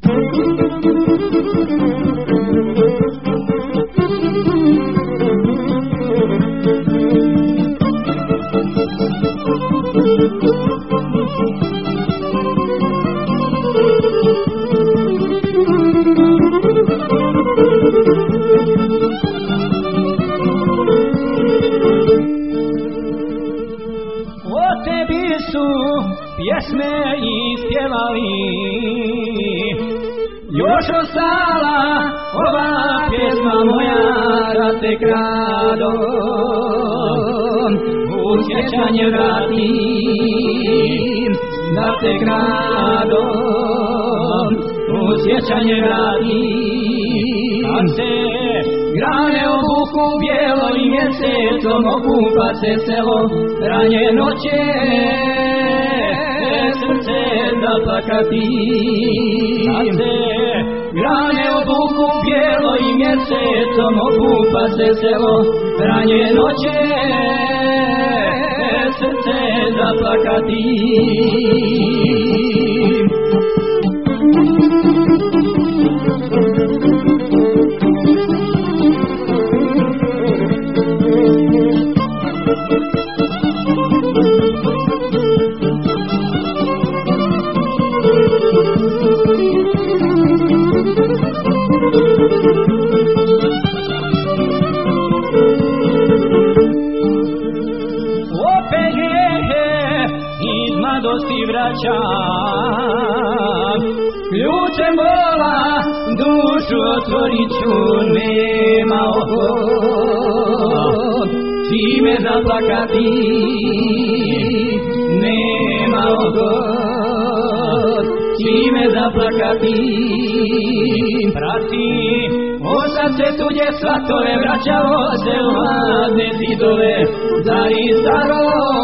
Pjesme ispjevali, još ostala ova pjesma moja da te kradom, u sjećanje vratim, da te kradom, u sjećanje vratim. Kad se grane obuku bijelo i mjesecom okupa se selo ranje noće, srce zaplakati. Kad se grane obuku bijelo i mjesecom okupa se selo ranje noće, srce zaplakati. Mladosti vraćam, ključem bola dušu otvorit ću, nema oko čime zaplakati, nema oko čime zaplakati. Prati osad se tuđe svatove, vraćao se u hladne zidove, zar i staro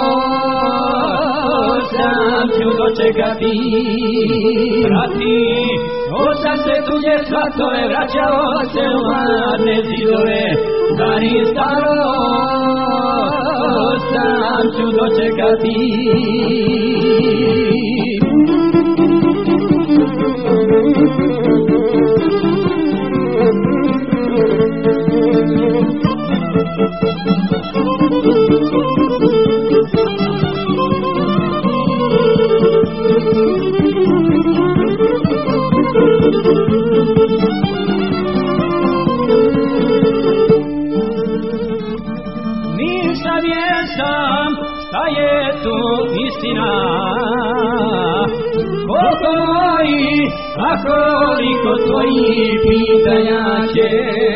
sam ću dočekati. Prati osad se tuđe svatove, vraćao se u hladne zidove, zar i staro sam ću dočekati. Nisam vjesam šta je tu istina, koliko moji, a koliko tvojih pitanja će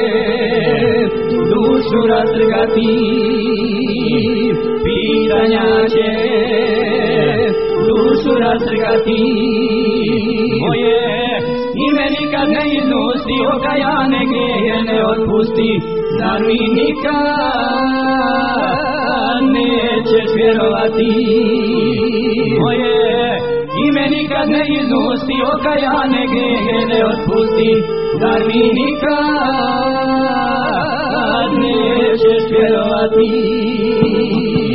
dušu rastrgati. Pitanja će dušu rastrgati. Moje ime nikad ne iznusti, okajane grehe ne otpusti, zar mi nikad nećeš vjerovati. Moje ime nikad ne iznusti, okajane grehe ne otpusti, zar mi nikad nećeš vjerovati.